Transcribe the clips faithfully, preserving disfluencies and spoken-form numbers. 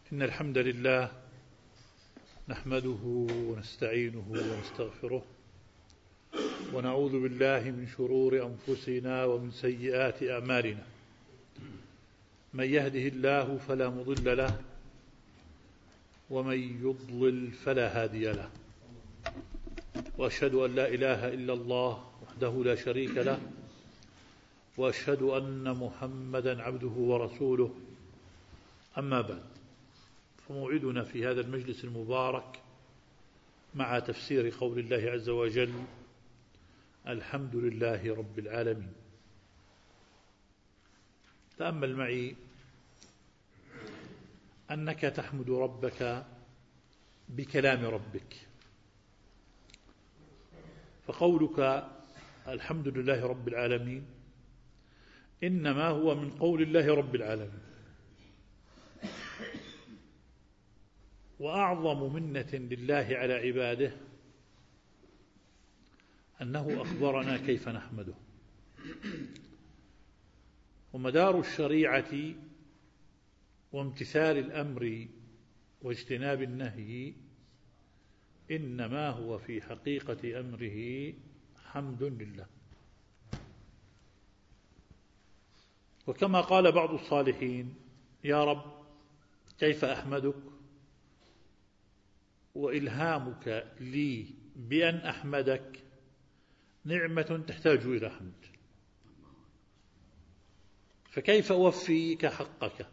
إن الحمد لله نحمده ونستعينه ونستغفره ونعوذ بالله من شرور أنفسنا ومن سيئات أعمالنا. من يهده الله فلا مضل له ومن يضلل فلا هادي له، وأشهد أن لا إله إلا الله وحده لا شريك له، وأشهد أن محمدا عبده ورسوله. أما بعد، فموعدنا في هذا المجلس المبارك مع تفسير قول الله عز وجل: الحمد لله رب العالمين. تأمل معي أنك تحمد ربك بكلام ربك، فقولك الحمد لله رب العالمين إنما هو من قول الله رب العالمين. وأعظم منة لله على عباده أنه أخبرنا كيف نحمده. ومدار الشريعة وامتثال الأمر واجتناب النهي إنما هو في حقيقة أمره حمد لله. وكما قال بعض الصالحين: يا رب كيف أحمدك؟ وإلهامك لي بأن أحمدك نعمة تحتاج إلى حمد، فكيف أوفيك حقك؟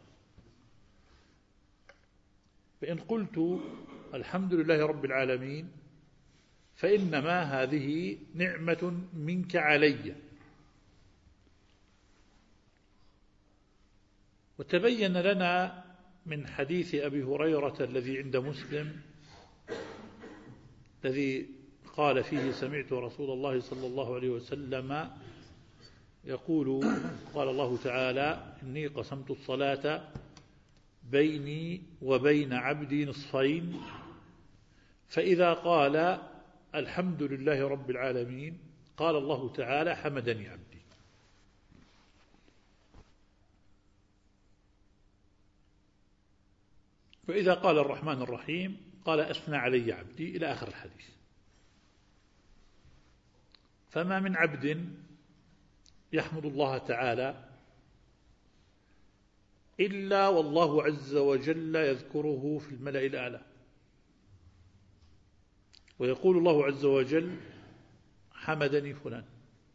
فإن قلت الحمد لله رب العالمين فإنما هذه نعمة منك علي. وتبين لنا من حديث أبي هريرة الذي عند مسلم، الذي قال فيه: سمعت رسول الله صلى الله عليه وسلم يقول: قال الله تعالى: إني قسمت الصلاة بيني وبين عبدي نصفين، فإذا قال الحمد لله رب العالمين قال الله تعالى: حمدني عبدي. فإذا قال الرحمن الرحيم قال: أثنى علي عبدي، إلى آخر الحديث. فما من عبد يحمد الله تعالى إلا والله عز وجل يذكره في الملأ الأعلى، ويقول الله عز وجل: حمدني فلان.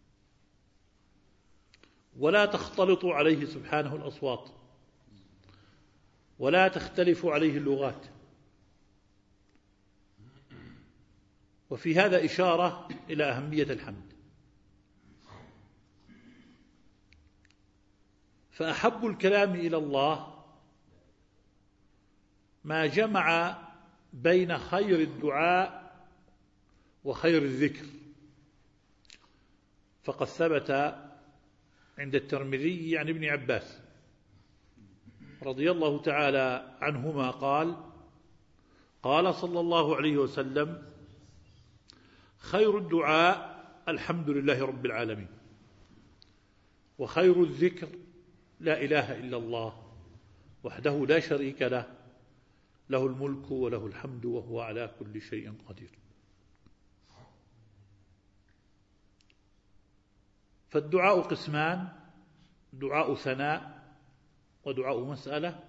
ولا تختلط عليه سبحانه الأصوات، ولا تختلف عليه اللغات. وفي هذا إشارة إلى أهمية الحمد. فأحب الكلام إلى الله ما جمع بين خير الدعاء وخير الذكر. فقد ثبت عند الترمذي عن ابن عباس رضي الله تعالى عنهما قال: قال صلى الله عليه وسلم: خير الدعاء الحمد لله رب العالمين، وخير الذكر لا إله إلا الله وحده لا شريك له، له الملك وله الحمد وهو على كل شيء قدير. فالدعاء قسمان: دعاء ثناء ودعاء مسألة.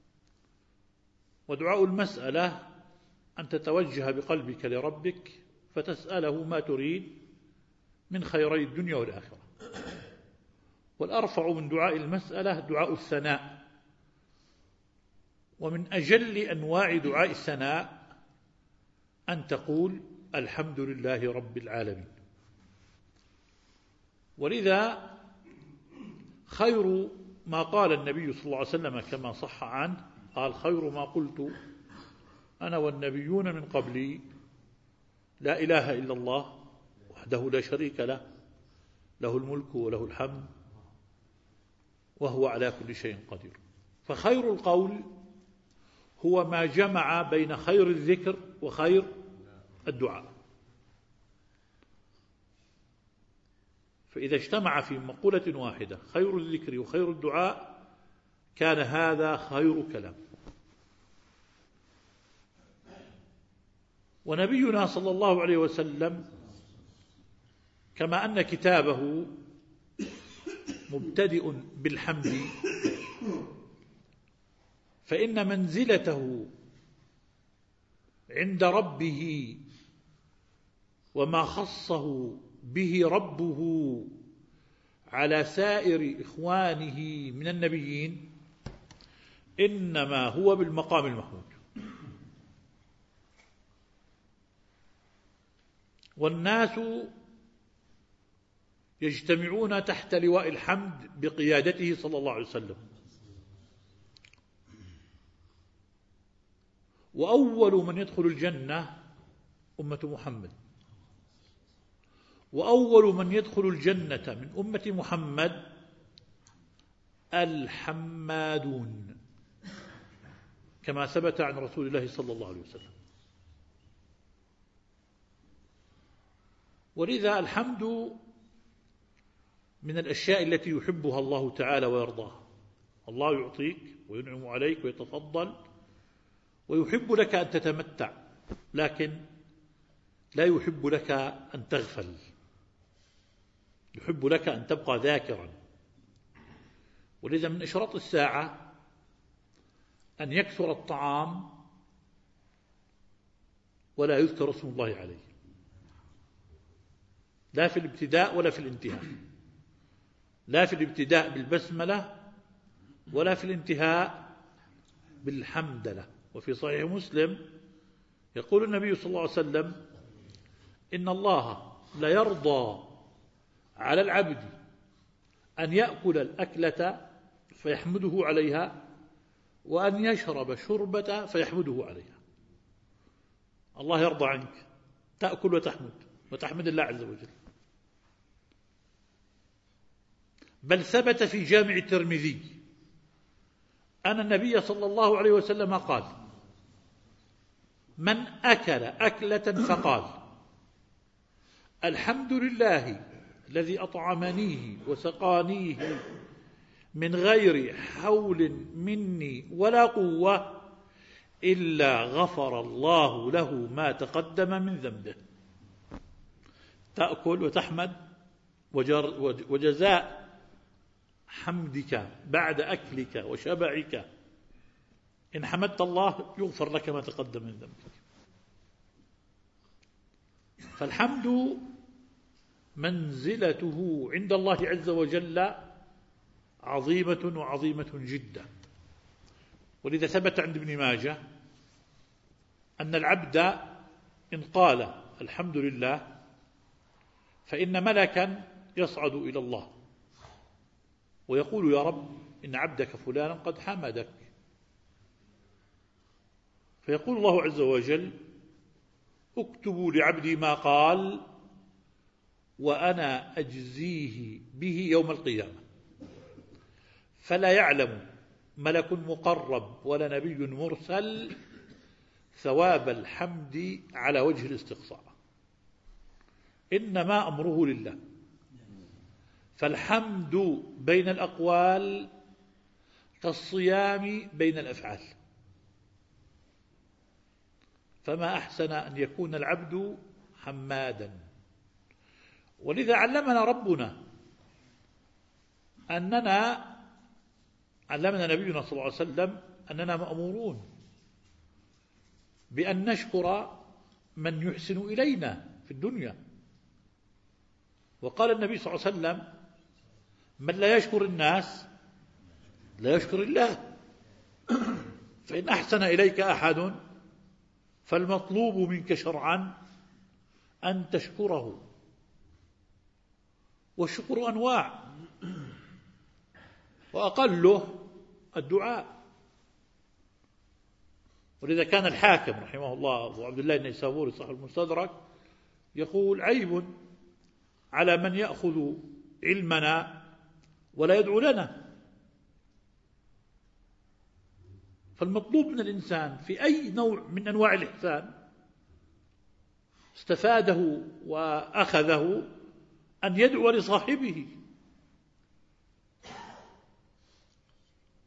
ودعاء المسألة أن تتوجه بقلبك لربك فتسأله ما تريد من خيري الدنيا والآخرة. والأرفع من دعاء المسألة دعاء الثناء. ومن أجل أنواع دعاء الثناء أن تقول: الحمد لله رب العالمين. ولذا خير ما قال النبي صلى الله عليه وسلم كما صح عنه قال: خير ما قلت أنا والنبيون من قبلي لا إله إلا الله وحده لا شريك له، له الملك وله الحمد وهو على كل شيء قدير. فخير القول هو ما جمع بين خير الذكر وخير الدعاء. فإذا اجتمع في مقولة واحدة خير الذكر وخير الدعاء كان هذا خير كلام. ونبينا صلى الله عليه وسلم كما أن كتابه مبتدئ بالحمد، فإن منزلته عند ربه وما خصه به ربه على سائر إخوانه من النبيين إنما هو بالمقام المحمود. والناس يجتمعون تحت لواء الحمد بقيادته صلى الله عليه وسلم. وأول من يدخل الجنة أمة محمد، وأول من يدخل الجنة من أمة محمد الحمادون، كما ثبت عن رسول الله صلى الله عليه وسلم. ولذا الحمد من الأشياء التي يحبها الله تعالى ويرضاها. الله يعطيك وينعم عليك ويتفضل ويحب لك أن تتمتع، لكن لا يحب لك أن تغفل، يحب لك أن تبقى ذاكرا. ولذا من إشراط الساعة أن يكثر الطعام ولا يذكر اسم الله عليه، لا في الابتداء ولا في الانتهاء، لا في الابتداء بالبسملة ولا في الانتهاء بالحمدلة. وفي صحيح مسلم يقول النبي صلى الله عليه وسلم: إن الله لا يرضى على العبد أن يأكل الأكلة فيحمده عليها، وأن يشرب شربة فيحمده عليها. الله يرضى عنك تأكل وتحمد وتحمد الله عز وجل. بل ثبت في جامع الترمذي أن النبي صلى الله عليه وسلم قال: من أكل أكلة فقال: الحمد لله الذي أطعمنيه وسقانيه من غير حول مني ولا قوة، إلا غفر الله له ما تقدم من ذنبه. تأكل وتحمد، وجزاء حمدك بعد أكلك وشبعك إن حمدت الله يغفر لك ما تقدم من ذنبك. فالحمد منزلته عند الله عز وجل عظيمة وعظيمة جدا. ولذا ثبت عند ابن ماجه أن العبد إن قال الحمد لله فإن ملكا يصعد إلى الله ويقول: يا رب إن عبدك فلانا قد حمدك. فيقول الله عز وجل: اكتبوا لعبدي ما قال وأنا أجزيه به يوم القيامة. فلا يعلم ملك مقرب ولا نبي مرسل ثواب الحمد على وجه الاستقصاء، إنما أمره لله. فالحمد بين الأقوال كالصيام بين الأفعال، فما أحسن أن يكون العبد حمادا. ولذا علمنا ربنا أننا علمنا نبينا صلى الله عليه وسلم أننا مأمورون بأن نشكر من يحسن إلينا في الدنيا. وقال النبي صلى الله عليه وسلم: من لا يشكر الناس لا يشكر الله. فإن أحسن إليك أحد فالمطلوب منك شرعا أن تشكره. والشكر أنواع، وأقله الدعاء. ولذا كان الحاكم رحمه الله أبو عبد الله النيسابوري صاحب المستدرك يقول: عيب على من يأخذ علمنا ولا يدعو لنا. فالمطلوب من الإنسان في أي نوع من أنواع الإحسان استفاده وأخذه أن يدعو لصاحبه.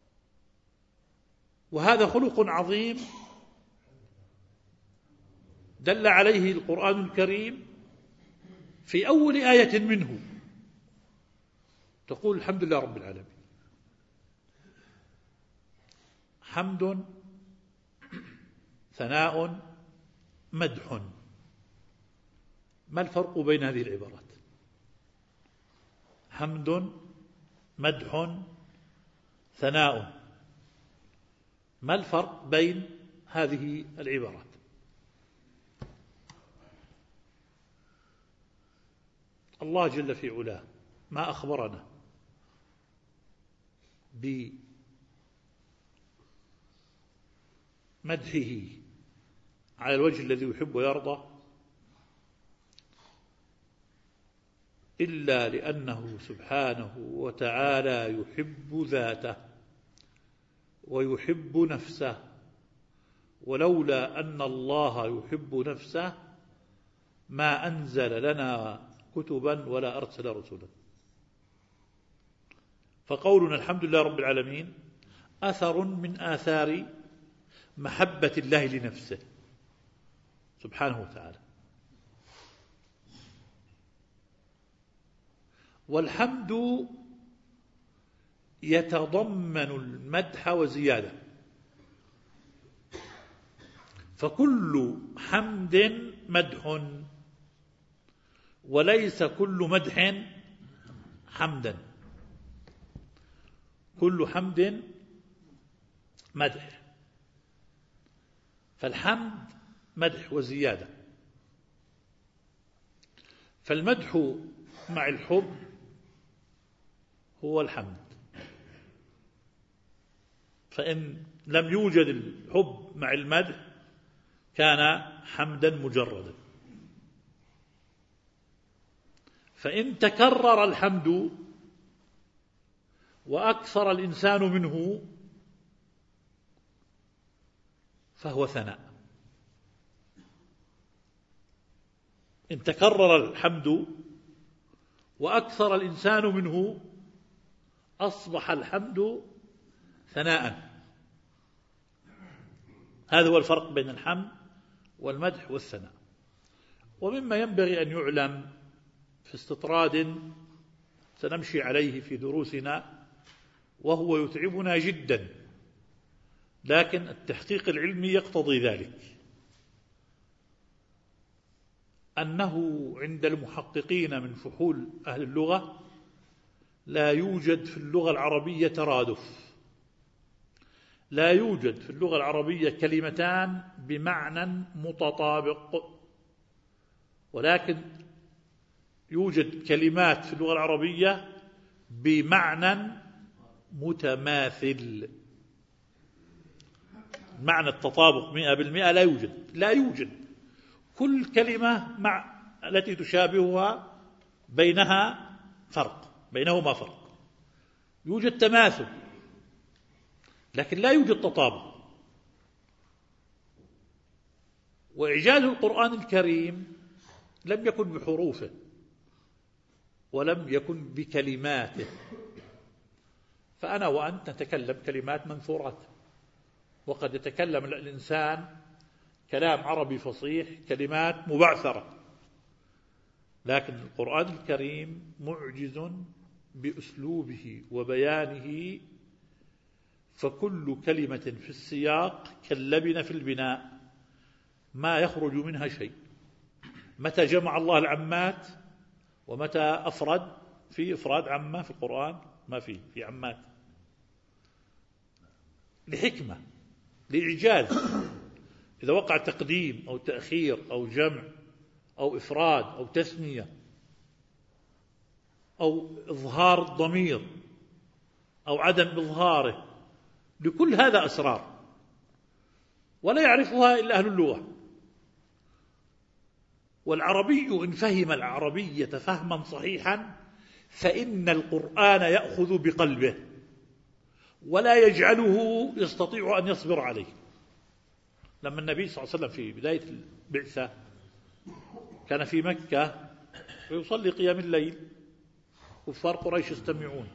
وهذا خلق عظيم دل عليه القرآن الكريم في أول آية منه، تقول الحمد لله رب العالمين. حمد، ثناء، مدح. ما الفرق بين هذه العبارات؟ حمد، مدح، ثناء، ما الفرق بين هذه العبارات؟ الله جل في علاه ما أخبرنا بمدحه على الوجه الذي يحب ويرضى إلا لأنه سبحانه وتعالى يحب ذاته ويحب نفسه، ولولا أن الله يحب نفسه ما أنزل لنا كتبا ولا أرسل رسلا. فقولنا الحمد لله رب العالمين أثر من آثار محبة الله لنفسه سبحانه وتعالى. والحمد يتضمن المدح وزيادة، فكل حمد مدح وليس كل مدح حمدا. كل حمد مدح، فالحمد مدح وزيادة. فالمدح مع الحب هو الحمد، فإن لم يوجد الحب مع المدح كان حمدا مجردا. فإن تكرر الحمد وأكثر الإنسان منه فهو ثناء. إن تكرر الحمد وأكثر الإنسان منه أصبح الحمد ثناء. هذا هو الفرق بين الحمد والمدح والثناء. ومما ينبغي أن يعلم في استطراد سنمشي عليه في دروسنا وهو يتعبنا جدا، لكن التحقيق العلمي يقتضي ذلك، أنه عند المحققين من فحول أهل اللغة لا يوجد في اللغة العربية ترادف. لا يوجد في اللغة العربية كلمتان بمعنى متطابق، ولكن يوجد كلمات في اللغة العربية بمعنى متماثل. معنى التطابق مئة بالمئة لا يوجد، لا يوجد. كل كلمة مع التي تشابهها بينها فرق، بينهما فرق. يوجد تماثل لكن لا يوجد تطابق. وإعجاز القرآن الكريم لم يكن بحروفه ولم يكن بكلماته. فأنا وأنت نتكلم كلمات منثورات، وقد يتكلم الإنسان كلام عربي فصيح كلمات مبعثرة، لكن القرآن الكريم معجز بأسلوبه وبيانه، فكل كلمة في السياق كاللبن في البناء ما يخرج منها شيء. متى جمع الله العمات ومتى أفرد؟ في إفراد عمة في القرآن ما فيه، في عمات لحكمة لإعجاز. إذا وقع تقديم أو تأخير أو جمع أو إفراد أو تثنية أو إظهار الضمير أو عدم إظهاره، لكل هذا أسرار ولا يعرفها إلا أهل اللغة. والعربي إن فهم العربية فهما صحيحا فإن القرآن يأخذ بقلبه ولا يجعله يستطيع أن يصبر عليه. لما النبي صلى الله عليه وسلم في بداية البعثة كان في مكة ويصلي قيام الليل، كفار قريش يستمعون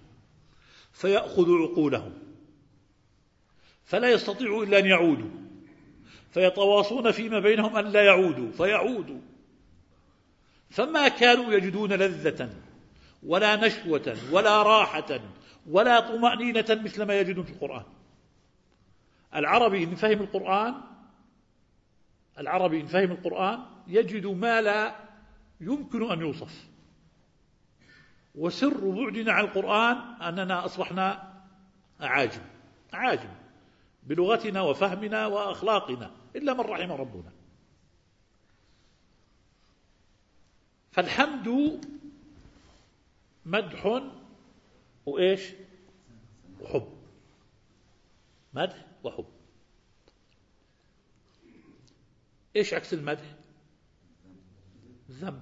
فيأخذ عقولهم فلا يستطيعوا إلا أن يعودوا، فيتواصون فيما بينهم أن لا يعودوا فيعودوا، فما كانوا يجدون لذة ولا نشوة ولا راحة ولا طمأنينة مثل ما يجدون في القرآن. العربي إن فهم القرآن العربي إن فهم القرآن يجد ما لا يمكن أن يوصف. وسر بعدنا عن القرآن أننا أصبحنا أعاجم أعاجم بلغتنا وفهمنا وأخلاقنا إلا من رحم ربنا. فالحمد مدح وإيش وحب، مدح وحب. إيش عكس المدح؟ ذم،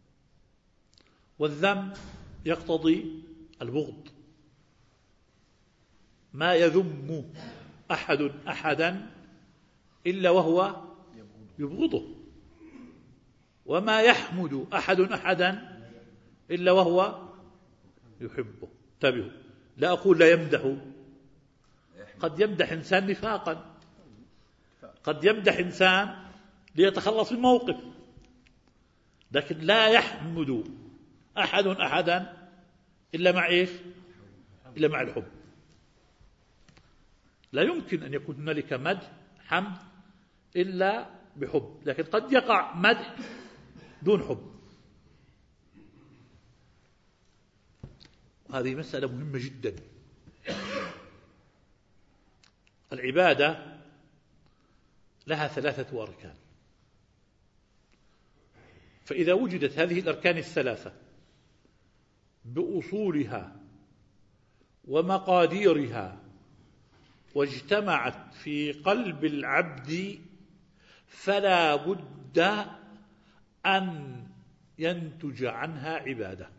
والذم يقتضي البغض. ما يذم أحد أحدا إلا وهو يبغضه، وما يحمد أحد أحدا إلا وهو يحبه. انتبهوا، لا أقول لا يمدح، قد يمدح إنسان نفاقا، قد يمدح إنسان ليتخلص من موقف، لكن لا يحمد أحد أحدا إلا مع إيش؟ إلا مع الحب. لا يمكن أن يكون هنالك مدح حمد إلا بحب، لكن قد يقع مدح دون حب. هذه مسألة مهمة جدا. العبادة لها ثلاثة أركان، فإذا وجدت هذه الأركان الثلاثة بأصولها ومقاديرها واجتمعت في قلب العبد فلا بد أن ينتج عنها عبادة.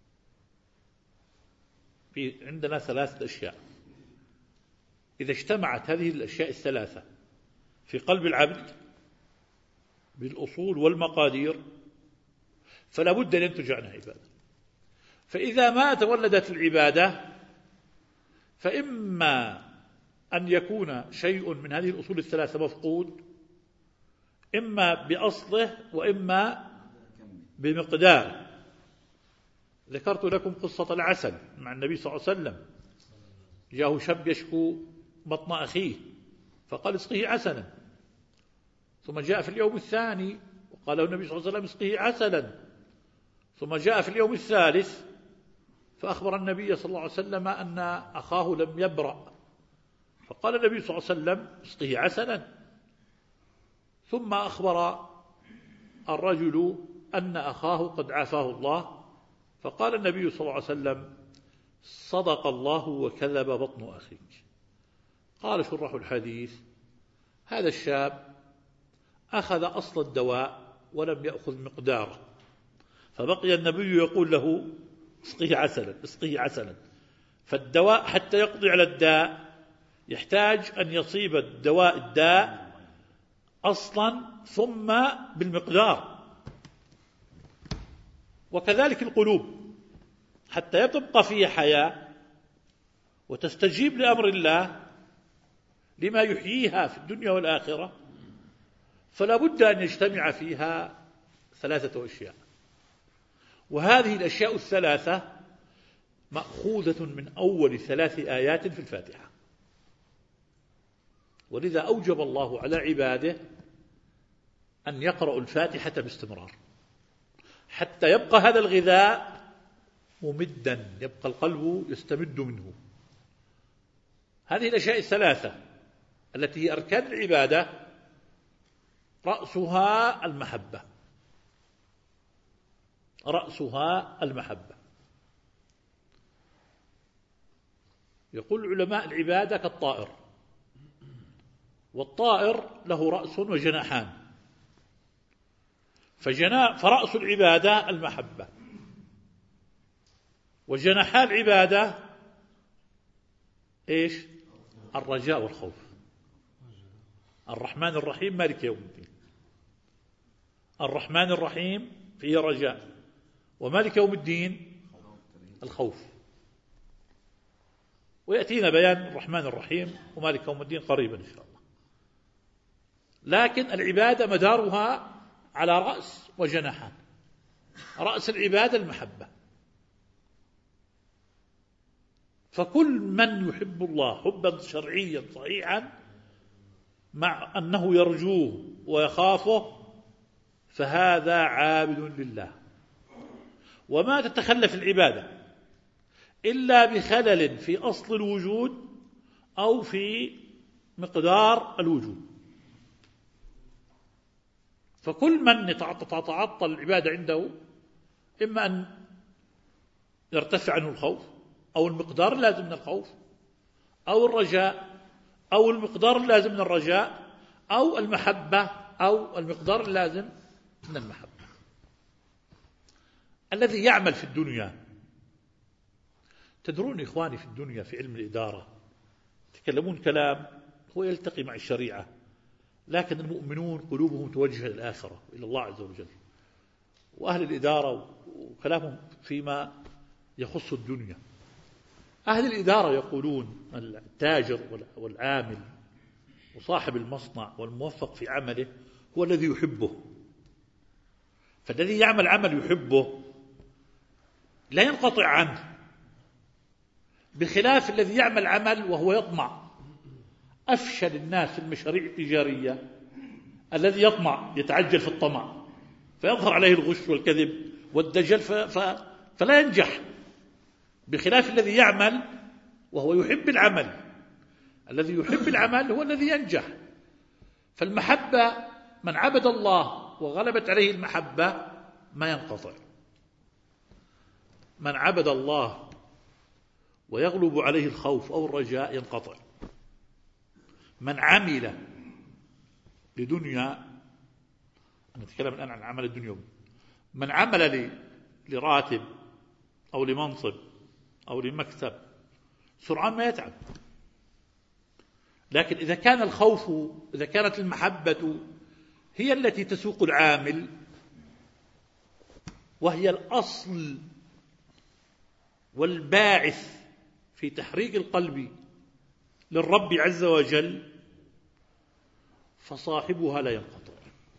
في عندنا ثلاثة أشياء، إذا اجتمعت هذه الأشياء الثلاثة في قلب العبد بالأصول والمقادير فلا بد أن ينتج عنها عبادة. فإذا ما تولدت العبادة فإما أن يكون شيء من هذه الأصول الثلاثة مفقود، إما بأصله وإما بمقدار. ذكرت لكم قصة العسل مع النبي صلى الله عليه وسلم، جاءه شاب يشكو بطن أخيه فقال اسقيه عسلا، ثم جاء في اليوم الثاني وقال له النبي صلى الله عليه وسلم اسقيه عسلا، ثم جاء في اليوم الثالث فأخبر النبي صلى الله عليه وسلم أن أخاه لم يبرأ، فقال النبي صلى الله عليه وسلم اسقيه عسلا، ثم أخبر الرجل أن أخاه قد عافاه الله، فقال النبي صلى الله عليه وسلم صدق الله وكذب بطن أخيك. قال شراح الحديث هذا الشاب أخذ أصل الدواء ولم يأخذ مقداره، فبقي النبي يقول له اسقيه عسلا اسقيه عسلا. فالدواء حتى يقضي على الداء يحتاج أن يصيب الدواء الداء أصلا ثم بالمقدار. وكذلك القلوب حتى تبقى فيها حياة وتستجيب لأمر الله لما يحييها في الدنيا والآخرة فلا بد أن يجتمع فيها ثلاثة أشياء. وهذه الأشياء الثلاثة مأخوذة من أول ثلاث آيات في الفاتحة، ولذا أوجب الله على عباده أن يقرأوا الفاتحة باستمرار حتى يبقى هذا الغذاء ممدا، يبقى القلب يستمد منه. هذه الأشياء الثلاثة التي هي أركان العبادة رأسها المحبة، رأسها المحبة. يقول العلماء العبادة كالطائر، والطائر له رأس وجناحان، فجنا فرأس العبادة المحبة، وجناحا العبادة إيش؟ الرجاء والخوف. الرحمن الرحيم مالك يوم الدين، الرحمن الرحيم فيه رجاء، ومالك يوم الدين الخوف. ويأتينا بيان الرحمن الرحيم ومالك يوم الدين قريبا إن شاء الله. لكن العبادة مدارها على رأس وجناحان. رأس العبادة المحبة، فكل من يحب الله حبا شرعيا صحيحا مع أنه يرجوه ويخافه فهذا عابد لله. وما تتخلف العبادة إلا بخلل في أصل الوجود أو في مقدار الوجود. فكل من تتعطل العبادة عنده إما أن يرتفع عنه الخوف أو المقدار اللازم من الخوف، أو الرجاء أو المقدار اللازم من الرجاء، أو المحبة أو المقدار اللازم من المحبة. الذي يعمل في الدنيا، تدرون إخواني في الدنيا في علم الإدارة يتكلمون كلام هو يلتقي مع الشريعة، لكن المؤمنون قلوبهم متوجهة إلى الآخرة إلى الله عز وجل، وأهل الإدارة وكلامهم فيما يخص الدنيا. أهل الإدارة يقولون التاجر والعامل وصاحب المصنع والموفق في عمله هو الذي يحبه، فالذي يعمل عمل يحبه لا ينقطع عنه، بخلاف الذي يعمل عمل وهو يطمع. أفشل الناس في المشاريع التجارية الذي يطمع، يتعجل في الطمع فيظهر عليه الغش والكذب والدجل ف... ف... فلا ينجح، بخلاف الذي يعمل وهو يحب العمل. الذي يحب العمل هو الذي ينجح. فالمحبة، من عبد الله وغلبت عليه المحبة ما ينقطع. من عبد الله ويغلب عليه الخوف أو الرجاء ينقطع. من عمل لدنيا، نتكلم الآن عن عمل الدنيا، من عمل لراتب أو لمنصب أو لمكتب سرعان ما يتعب. لكن إذا كان الخوف، إذا كانت المحبة هي التي تسوق العامل، وهي الأصل والباعث في تحريك القلب للرب عز وجل، فصاحبها لا ينقطع.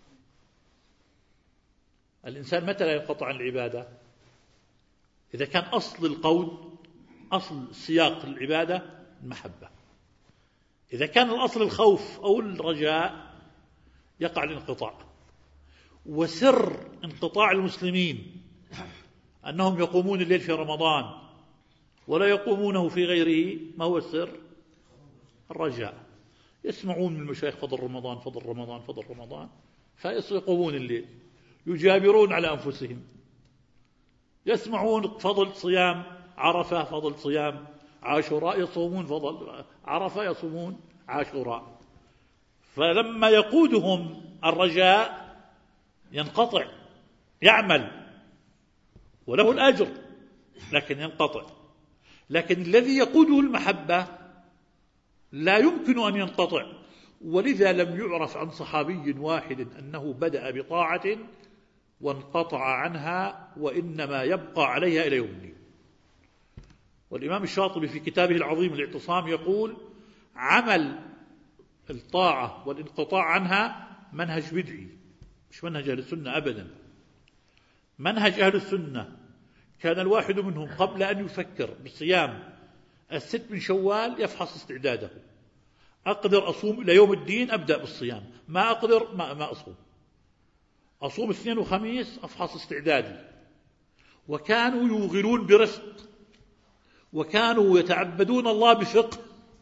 الإنسان متى لا ينقطع عن العبادة؟ إذا كان أصل القول، أصل سياق العبادة المحبة. إذا كان الأصل الخوف أو الرجاء يقع الانقطاع. وسر انقطاع المسلمين أنهم يقومون الليل في رمضان ولا يقومونه في غيره. ما هو السر؟ الرجاء. يسمعون من المشايخ فضل رمضان فضل رمضان فضل رمضان فيقومون الليل، يجابرون على أنفسهم. يسمعون فضل صيام عرفة فضل صيام عاشوراء، يصومون فضل عرفة يصومون عاشوراء. فلما يقودهم الرجاء ينقطع، يعمل وله الأجر لكن ينقطع. لكن الذي يقوده المحبة لا يمكن أن ينقطع. ولذا لم يعرف عن صحابي واحد أنه بدأ بطاعة وانقطع عنها، وإنما يبقى عليها إلى يوم الدين. والإمام الشاطبي في كتابه العظيم الاعتصام يقول: عمل الطاعة والانقطاع عنها منهج بدعي، مش منهج أهل السنة أبدا. منهج أهل السنة كان الواحد منهم قبل أن يفكر بصيام الست من شوال يفحص استعداده. أقدر أصوم إلى يوم الدين أبدأ بالصيام، ما أقدر ما, ما أصوم. أصوم اثنين وخميس أفحص استعدادي. وكانوا يوغلون برفق، وكانوا يتعبدون الله بفقه.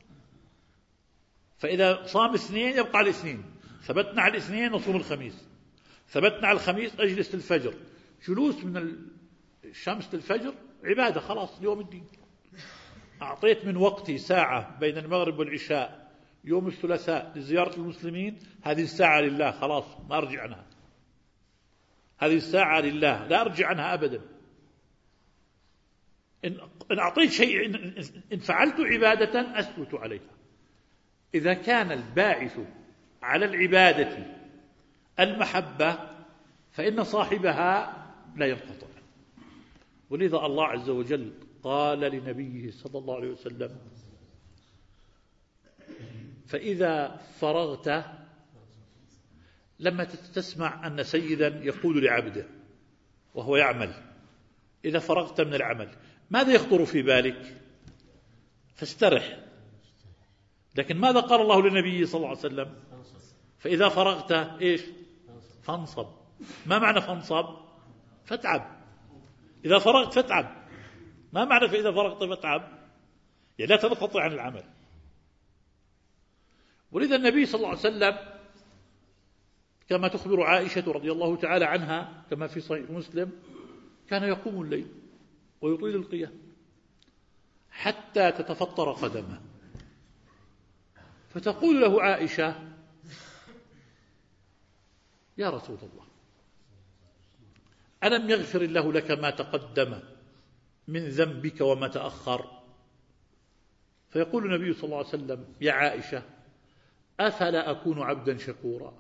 فإذا صام اثنين يبقى على الاثنين، ثبتنا على الاثنين نصوم الخميس، ثبتنا على الخميس أجلس الفجر. جلوس من الشمس للفجر عبادة خلاص يوم الدين. أعطيت من وقتي ساعة بين المغرب والعشاء يوم الثلاثاء لزيارة المسلمين، هذه الساعة لله خلاص ما أرجع عنها. هذه الساعة لله لا أرجع عنها أبدا. إن أعطيت شيء، إن فعلت عبادة أثبت عليها. إذا كان الباعث على العبادة المحبة فإن صاحبها لا ينقطع. ولذا الله عز وجل قال لنبيه صلى الله عليه وسلم: فإذا فرغت لما تسمع أن سيدا يقول لعبده وهو يعمل: إذا فرغت من العمل ماذا يخطر في بالك؟ فاسترح. لكن ماذا قال الله للنبي صلى الله عليه وسلم؟ فإذا فرغت إيش؟ فانصب. ما معنى فانصب؟ فاتعب. إذا فرغت فاتعب. ما معنى فإذا فرغت فاتعب؟ يعني لا تنقطع عن العمل. ولذا النبي صلى الله عليه وسلم كما تخبر عائشة رضي الله تعالى عنها كما في صحيح مسلم كان يقوم الليل ويطيل القيام حتى تتفطر قدمه، فتقول له عائشة: يا رسول الله، ألم يغفر الله لك ما تقدم من ذنبك وما تأخر؟ فيقول النبي صلى الله عليه وسلم: يا عائشة، أفلا أكون عبدا شكورا؟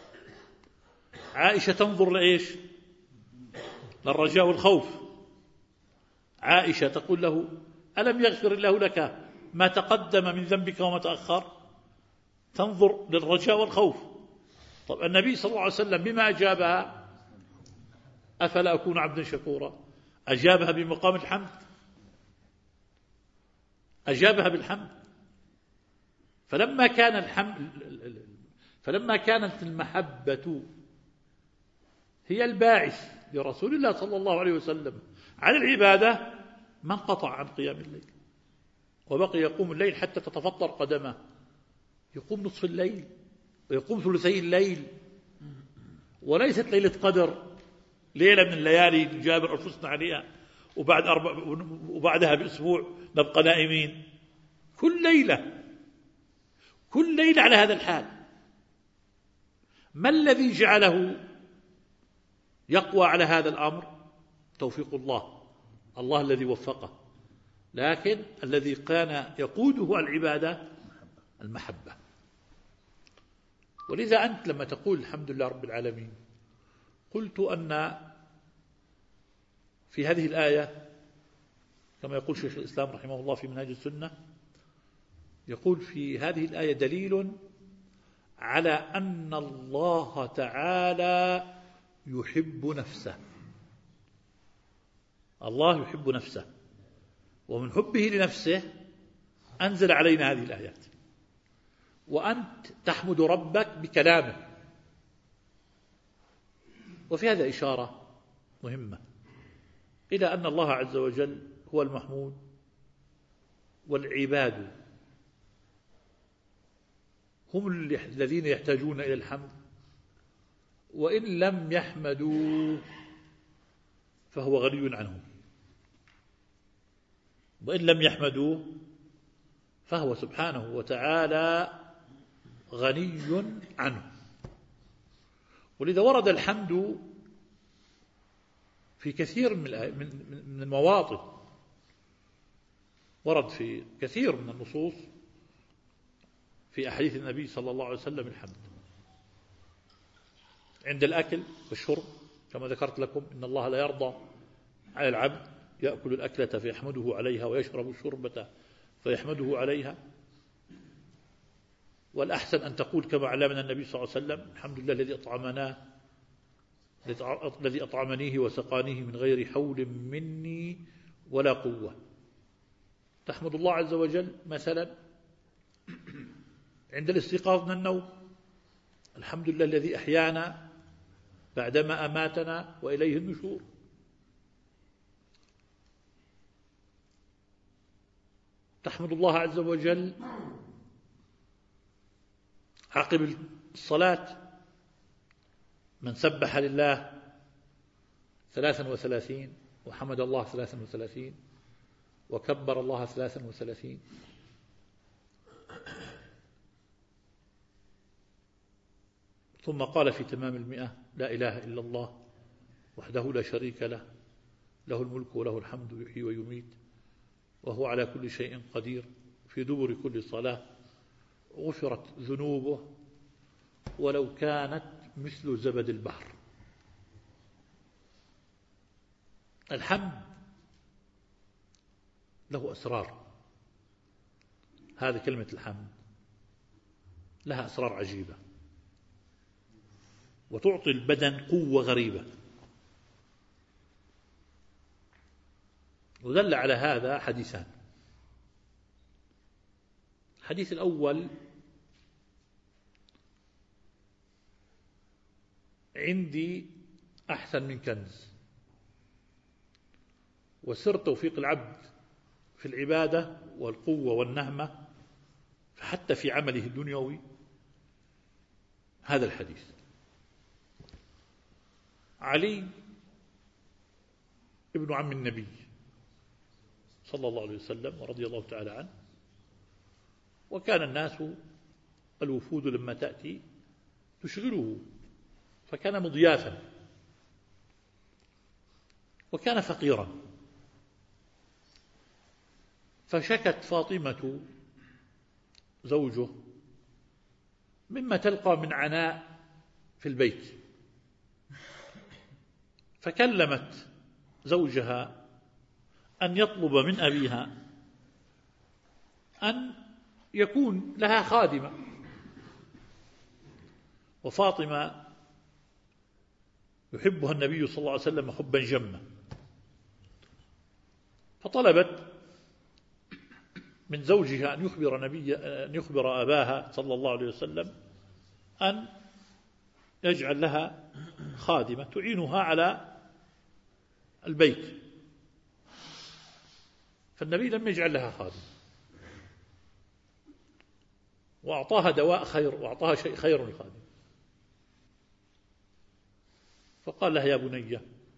عائشة تنظر لإيش؟ للرجاء والخوف. عائشة تقول له: ألم يغفر الله لك ما تقدم من ذنبك وما تأخر؟ تنظر للرجاء والخوف. طب النبي صلى الله عليه وسلم بما أجابها؟ أفلا أكون عبدا شكورا؟ أجابها بمقام الحمد، أجابها بالحمد. فلما كان الحمد فلما كانت المحبة هي الباعث لرسول الله صلى الله عليه وسلم على العبادة ما انقطع عن قيام الليل، وبقي يقوم الليل حتى تتفطر قدمه، يقوم نصف الليل ويقوم ثلثي الليل، وليست ليلة قدر ليلة من الليالي نجابر أنفسنا عليها وبعد أربع وبعدها بأسبوع نبقى نائمين. كل ليلة كل ليلة على هذا الحال. ما الذي جعله يقوى على هذا الأمر؟ توفيق الله، الله الذي وفقه. لكن الذي كان يقوده العبادة المحبة. ولذا أنت لما تقول الحمد لله رب العالمين، قلت أن في هذه الآية كما يقول شيخ الإسلام رحمه الله في منهاج السنة، يقول في هذه الآية دليل على أن الله تعالى يحب نفسه. الله يحب نفسه، ومن حبه لنفسه أنزل علينا هذه الآيات. وأنت تحمد ربك بكلامه. وفي هذا إشارة مهمة إلى أن الله عز وجل هو المحمود، والعباد هم الذين يحتاجون إلى الحمد، وإن لم يحمدوا فهو غني عنهم، وإن لم يحمدوا فهو سبحانه وتعالى غني عنه. ولذا ورد الحمد في كثير من المواطن، ورد في كثير من النصوص في أحاديث النبي صلى الله عليه وسلم الحمد عند الأكل والشرب، كما ذكرت لكم إن الله لا يرضى على العبد يأكل الأكلة فيحمده عليها ويشرب الشربة فيحمده عليها. والأحسن أن تقول كما علمنا النبي صلى الله عليه وسلم: الحمد لله الذي أطعمنا الذي أطعمنيه وسقانيه من غير حول مني ولا قوة. تحمد الله عز وجل مثلا عند الاستيقاظ من النوم: الحمد لله الذي أحيانا بعدما أماتنا وإليه النشور. تحمد الله عز وجل عقب الصلاة: من سبح لله ثلاثا وثلاثين وحمد الله ثلاثا وثلاثين وكبر الله ثلاثا وثلاثين. ثم قال في تمام المئة: لا إله إلا الله وحده لا شريك له، له الملك وله الحمد يحيي ويميت وهو على كل شيء قدير. في دبر كل صلاة غفرت ذنوبه ولو كانت مثل زبد البحر. الحمد له أسرار. هذه كلمة الحمد لها أسرار عجيبة. وتعطي البدن قوة غريبة. ودل على هذا حديثان. الحديث الأول: عندي أحسن من كنز، وسر توفيق العبد في العبادة والقوة والنهمة حتى في عمله الدنيوي هذا الحديث. علي ابن عم النبي صلى الله عليه وسلم ورضي الله تعالى عنه، وكان الناس الوفود لما تأتي تشغله، فكان مضيافا، وكان فقيرا. فشكت فاطمة زوجه مما تلقى من عناء في البيت، فكلمت زوجها أن يطلب من أبيها أن يكون لها خادمة. وفاطمة يحبها النبي صلى الله عليه وسلم حبا جما، فطلبت من زوجها أن يخبر, نبي أن يخبر أباها صلى الله عليه وسلم أن يجعل لها خادمة تعينها على البيت. فالنبي لم يجعل لها خادمة، وأعطاها دواء خير، وأعطاها شيء خير الخادم. فقال لها: يا بني،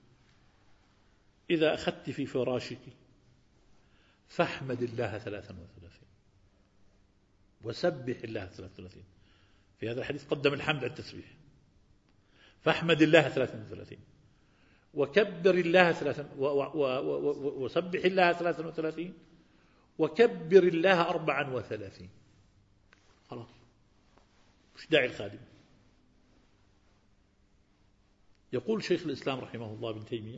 إذا أخذت في فراشك فاحمد الله ثلاثا وثلاثين وسبح الله ثلاثا وثلاثين. في هذا الحديث قدم الحمد على التسبيح. فاحمد الله ثلاثا وثلاثين وكبر الله ثلاثا وسبح الله ثلاثا وثلاثين وكبر الله أربعا وثلاثين. خلاص، مش داعي الخادم. يقول شيخ الإسلام رحمه الله ابن تيمية: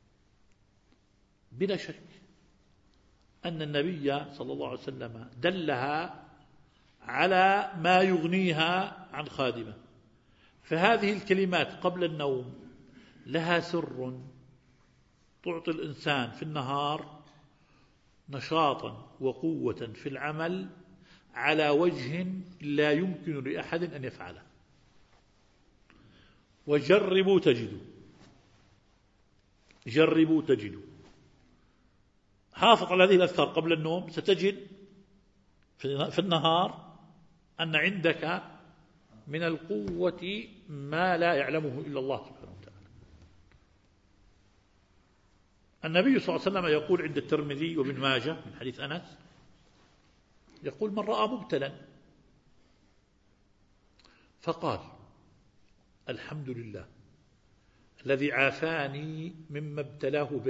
بلا شك أن النبي صلى الله عليه وسلم دلها على ما يغنيها عن خادمة. فهذه الكلمات قبل النوم لها سر تعطي الإنسان في النهار نشاطا وقوة في العمل على وجه لا يمكن لأحد أن يفعله. وجربوا تجدوا، جربوا تجدوا. حافظ على هذه الأذكار قبل النوم، ستجد في النهار أن عندك من القوة ما لا يعلمه إلا الله سبحانه وتعالى. النبي صلى الله عليه وسلم يقول عند الترمذي وابن ماجه من حديث أنس، يقول: من رأى مبتلا فقال: الحمد لله الذي عافاني مما ابتلاه به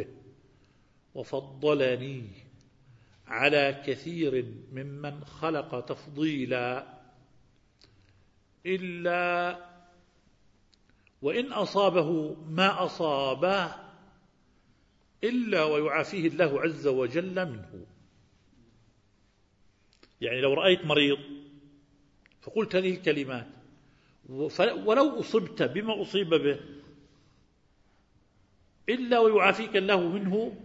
وفضلني على كثير ممن خلق تفضيلا، إلا وإن أصابه ما أصابه إلا ويعافيه الله عز وجل منه. يعني لو رأيت مريض فقلت هذه الكلمات ولو أصبت بما أصيب به إلا ويعافيك الله منه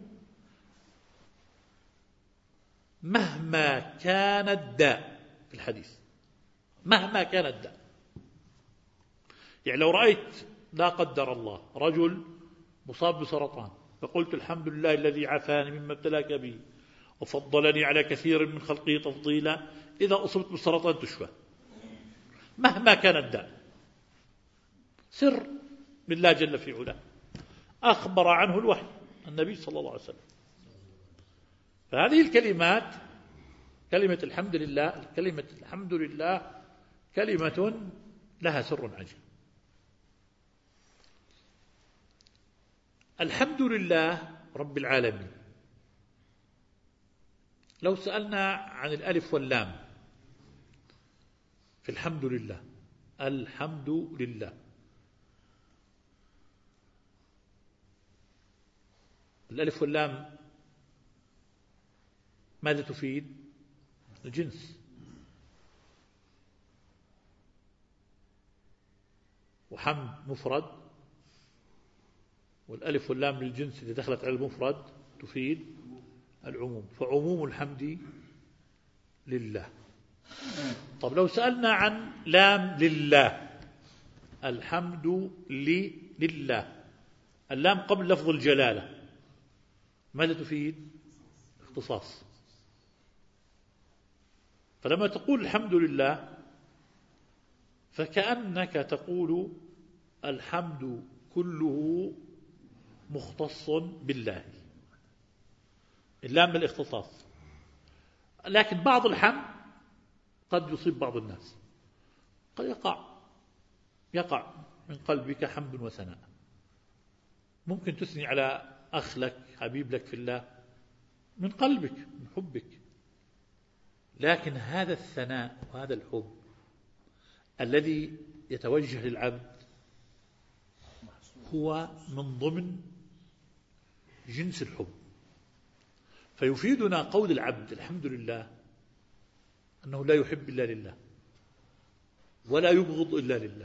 مهما كان الداء. في الحديث مهما كان الداء. يعني لو رأيت لا قدر الله رجل مصاب بسرطان فقلت: الحمد لله الذي عافاني مما ابتلاك به وفضلني على كثير من خلقه تفضيلا، إذا أصبت بالسرطان تشفى مهما كان الداء. سر بالله جل في علاه أخبر عنه الوحي النبي صلى الله عليه وسلم. فهذه الكلمات، كلمة الحمد لله، كلمة الحمد لله كلمة لها سر عجيب. الحمد لله رب العالمين. لو سألنا عن الألف واللام في الحمد لله، الحمد لله، الألف واللام ماذا تفيد؟ الجنس. وحمد مفرد، والألف واللام للجنس إذا دخلت على المفرد تفيد العموم، فعموم الحمد لله. طب لو سألنا عن لام لله، الحمد لي لله، اللام قبل لفظ الجلالة ماذا تفيد؟ اختصاص. فلما تقول الحمد لله فكأنك تقول الحمد كله مختص بالله، اللام للاختصاص. لكن بعض الحمد قد يصيب بعض الناس، قد يقع يقع من قلبك حمد وثناء، ممكن تثني على أخ لك حبيب لك في الله من قلبك من حبك، لكن هذا الثناء وهذا الحب الذي يتوجه للعبد هو من ضمن جنس الحب. فيفيدنا قول العبد الحمد لله أنه لا يحب إلا لله ولا يبغض إلا لله،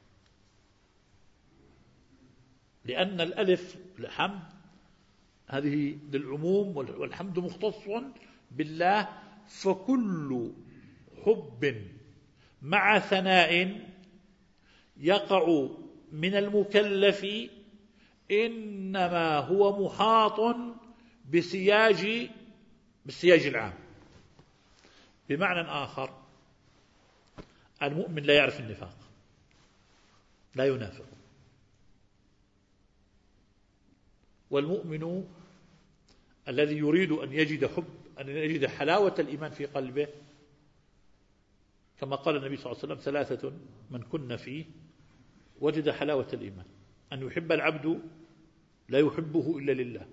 لأن الألف الحمد هذه للعموم والحمد مختص بالله. فكل حب مع ثناء يقع من المكلف إنما هو محاط بسياج بالسياج العام. بمعنى آخر، المؤمن لا يعرف النفاق، لا ينافق، والمؤمن الذي يريد أن يجد حب أن يجد حلاوة الإيمان في قلبه، كما قال النبي صلى الله عليه وسلم ثلاثة من كن فيه وجد حلاوة الإيمان: أن يحب العبد لا يحبه إلا لله،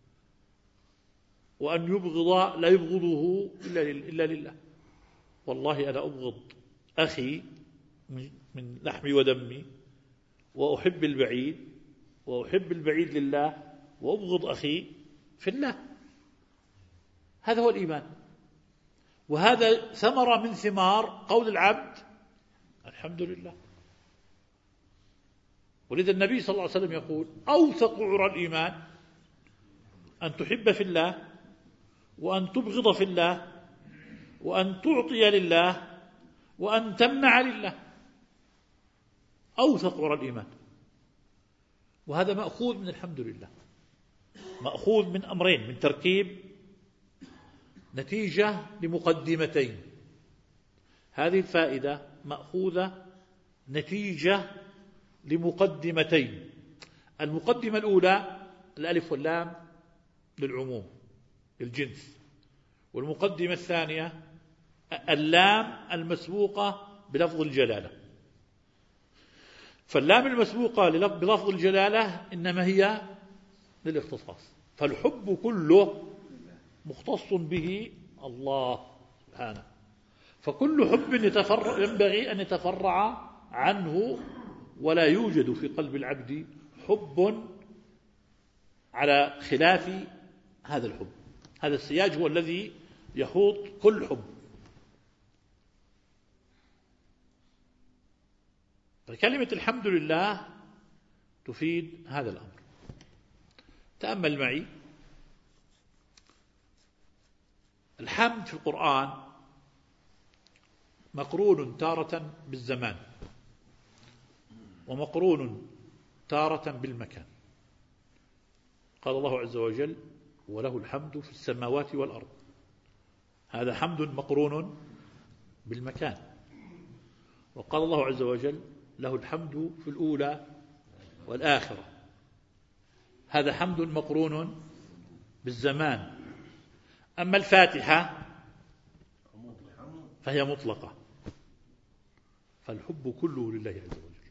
وأن يبغض لا يبغضه إلا لله. والله أنا أبغض أخي من لحمي ودمي، وأحب البعيد وأحب البعيد لله، وأبغض أخي في الله. هذا هو الإيمان، وهذا ثمرة من ثمار قول العبد الحمد لله. ولذا النبي صلى الله عليه وسلم يقول: أوثق عرى الإيمان أن تحب في الله، وأن تبغض في الله، وأن تعطي لله، وأن تمنع لله. أوثق عرى الإيمان، وهذا مأخوذ من الحمد لله، مأخوذ من أمرين، من تركيب نتيجة لمقدمتين. هذه الفائدة مأخوذة نتيجة لمقدمتين. المقدمة الأولى الألف واللام للعموم للجنس، والمقدمة الثانية اللام المسبوقة بلفظ الجلالة. فاللام المسبوقة بلفظ الجلالة إنما هي للاختصاص، فالحب كله مختص به الله سبحانه. فكل حب ينبغي أن يتفرع عنه، ولا يوجد في قلب العبد حب على خلاف هذا الحب. هذا السياج هو الذي يحوط كل حب. فكلمة الحمد لله تفيد هذا الأمر. تأمل معي، الحمد في القرآن مقرون تارة بالزمان، ومقرون تارة بالمكان. قال الله عز وجل: وله الحمد في السماوات والأرض. هذا حمد مقرون بالمكان. وقال الله عز وجل: له الحمد في الأولى والآخرة. هذا حمد مقرون بالزمان. أما الفاتحة فهي مطلقة، فالحب كله لله عز وجل.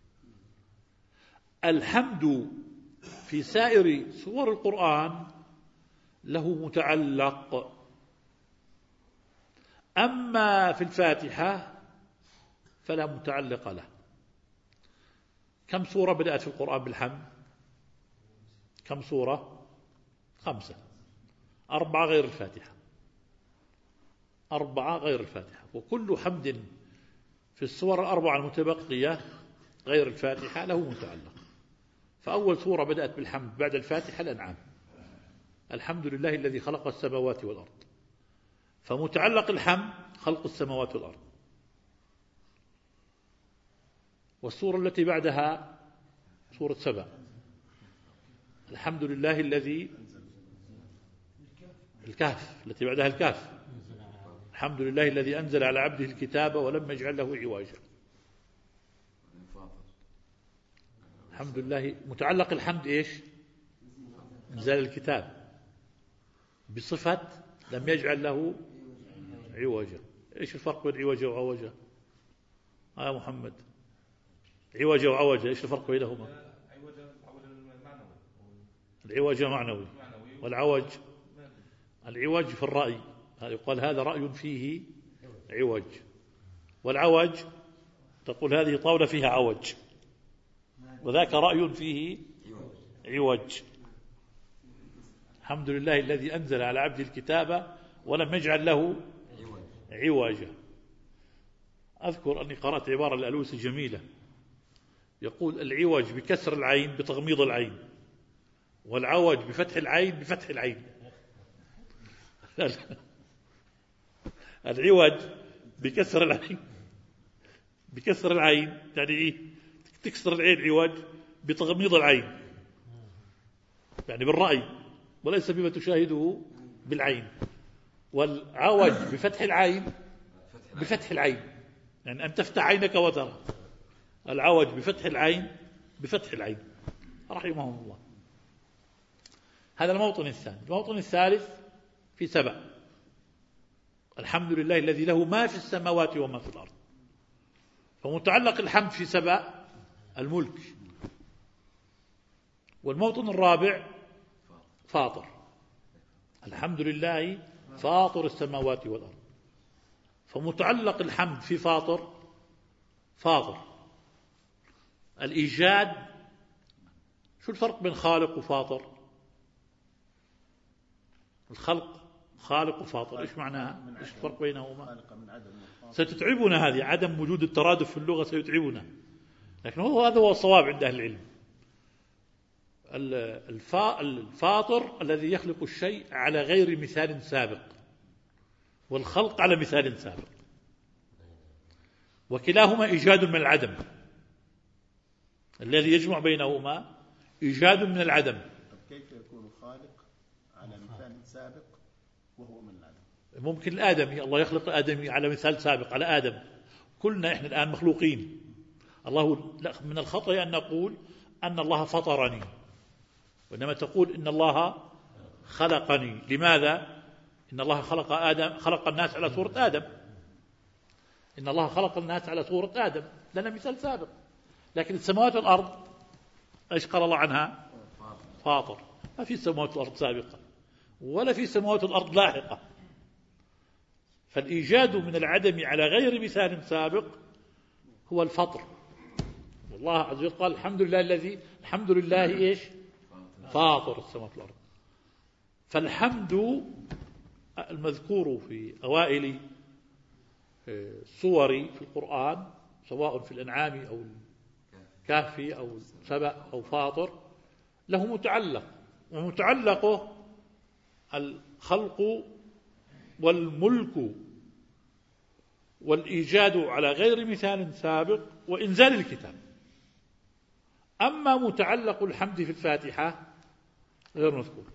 الحمد في سائر سور القرآن له متعلق، أما في الفاتحة فلا متعلق له. كم سورة بدأت في القرآن بالحمد؟ كم سورة؟ خمسة. أربعة غير الفاتحة، أربعة غير الفاتحة. وكل حمد في السور الأربعة المتبقية غير الفاتحة له متعلق. فأول سورة بدأت بالحمد بعد الفاتحة الأنعام، الحمد لله الذي خلق السماوات والأرض، فمتعلق الحمد خلق السماوات والأرض. والسورة التي بعدها سورة سبأ، الحمد لله الذي الكهف، التي بعدها الكهف، الحمد لله الذي أنزل على عبده الكتاب ولم يجعل له عوجا. الحمد لله متعلق الحمد إيش؟ إنزال الكتاب بصفة لم يجعل له عوجا. إيش الفرق بين عوجا وعوجا؟ آه محمد، عوجا وعوجا إيش الفرق بينهما؟ العوج معنوي والعوج العوج في الرأي، يقال هذا رأي فيه عوج، والعوج تقول هذه طاولة فيها عوج، وذاك رأي فيه عوج. الحمد لله الذي أنزل على عبده الكتاب ولم يجعل له عوجا. أذكر أني قرأت عبارة الألوسي جميلة، يقول العوج بكسر العين بتغميض العين، والعوج بفتح العين بفتح العين. العوج بكسر العين بكسر العين يعني إيه؟ تكسر العين عوج بتغميض العين، يعني بالرأي وليس بما تشاهده بالعين. والعوج بفتح العين بفتح العين، يعني أن تفتح عينك وترى. العوج بفتح العين بفتح العين رحمهم الله. هذا الموطن الثاني. الموطن الثالث في سبأ، الحمد لله الذي له ما في السماوات وما في الأرض، فمتعلق الحمد في سبأ الملك. والموطن الرابع فاطر، الحمد لله فاطر السماوات والأرض، فمتعلق الحمد في فاطر فاطر الإيجاد. شو الفرق بين خالق وفاطر؟ الخلق خالق وفاطر، إيش معناها؟ إيش الفرق بينهما؟ ستتعبنا هذه، عدم وجود الترادف في اللغة سيتعبنا، لكن هو هذا هو الصواب عند أهل العلم. الفاطر الذي يخلق الشيء على غير مثال سابق، والخلق على مثال سابق، وكلاهما إيجاد من العدم. الذي يجمع بينهما إيجاد من العدم. كيف يكون خالق على مثال سابق وهو من العدم؟ ممكن الآدمي، الله يخلق آدمي على مثال سابق على آدم. كلنا إحنا الآن مخلوقين. الله من الخطأ أن نقول أن الله فطرني، وإنما تقول إن الله خلقني. لماذا؟ إن الله خلق آدم، خلق الناس على صورة آدم. إن الله خلق الناس على صورة آدم، لنا مثال سابق. لكن السماوات والأرض إيش قال الله عنها؟ فاطر. ما في سماوات والأرض سابقة ولا في سماوات الأرض لاحقة. فالإيجاد من العدم على غير مثال سابق هو الفطر. والله عز وجل قال الحمد لله الذي الحمد لله إيش؟ فاطر السماوات والأرض. فالحمد المذكور في أوائل السور في القرآن سواء في الأنعام أو الكهف أو سبأ أو فاطر له متعلق، ومتعلقه الخلق والملك والإيجاد على غير مثال سابق وإنزال الكتاب. أما متعلق الحمد في الفاتحة غير مذكور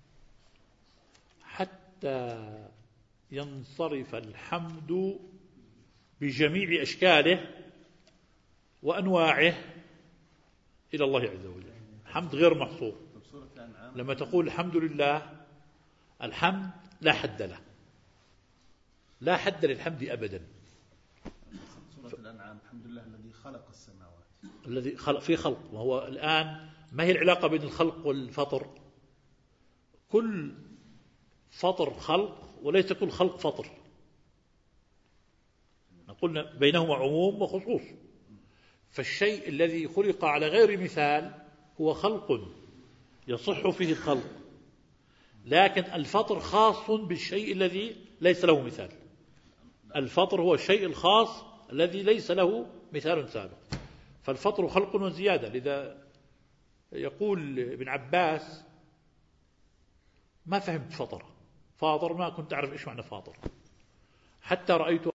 حتى ينصرف الحمد بجميع أشكاله وأنواعه إلى الله عز وجل. الحمد غير محصور. لما تقول الحمد لله، الحمد لا حد له، لا حد للحمد أبدا. سورة الأنعام الحمد لله الذي خلق السماوات، الذي خلق في خلق. وهو الآن ما هي العلاقة بين الخلق والفطر؟ كل فطر خلق وليس كل خلق فطر. قلنا بينهما عموم وخصوص. فالشيء الذي خلق على غير مثال هو خلق يصح فيه الخلق، لكن الفطر خاص بالشيء الذي ليس له مثال. الفطر هو الشيء الخاص الذي ليس له مثال سابق. فالفطر خلق وزيادة. لذا يقول ابن عباس ما فهمت فطر فاطر، ما كنت أعرف إيش معنى فاطر، حتى رأيت